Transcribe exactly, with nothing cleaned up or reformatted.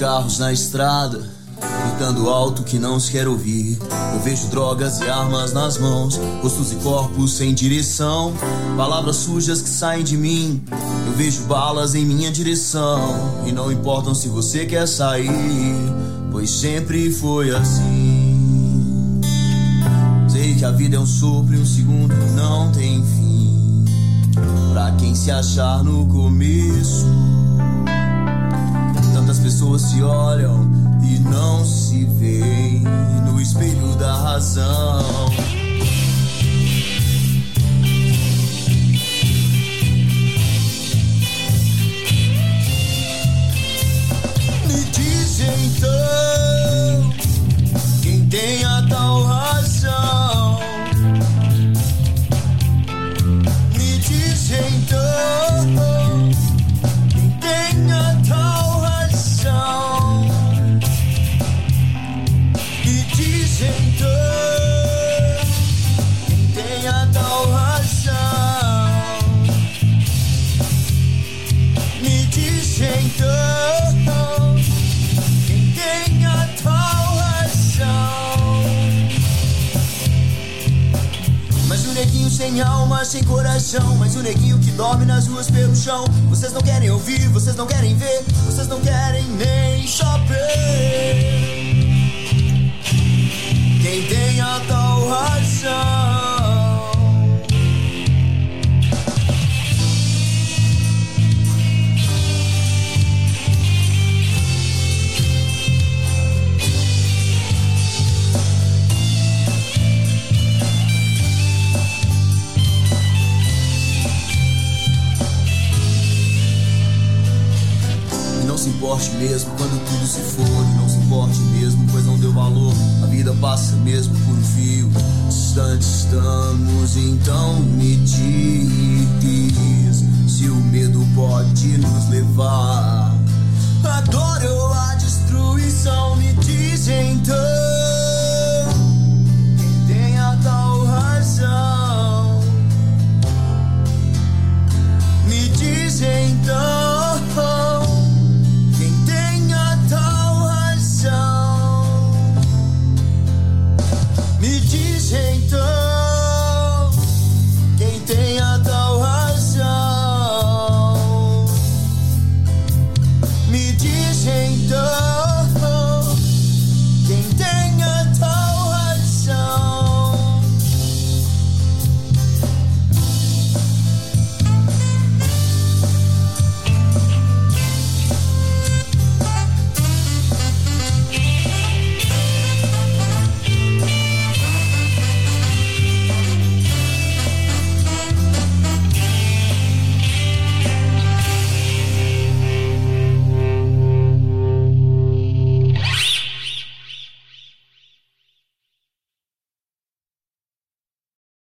carros na estrada, gritando alto que não se quer ouvir. Eu vejo drogas e armas nas mãos, rostos e corpos sem direção, palavras sujas que saem de mim. Eu vejo balas em minha direção, e não importam se você quer sair, pois sempre foi assim. Sei que a vida é um sopro e um segundo não tem fim, pra quem se achar no começo. Tantas pessoas se olham e não se veem no espelho da razão. Me diz então, quem tem a tal razão? Me diz então, quem tem a tal razão? Me diz então, quem tem a tal razão? Me diz então, quem tem a tal razão? Mas o neguinho sem alma, sem coração, mas o neguinho que dorme nas ruas pelo chão. Vocês não querem ouvir, vocês não querem ver, vocês não querem nem saber. Quem tem a tal razão? E não se importe mesmo quando tudo se for, e não se importe mesmo, pois não deu valor. A vida passa mesmo por um fio, distante estamos, então me diz se o medo pode nos levar a dor ou a destruição. Me diz então,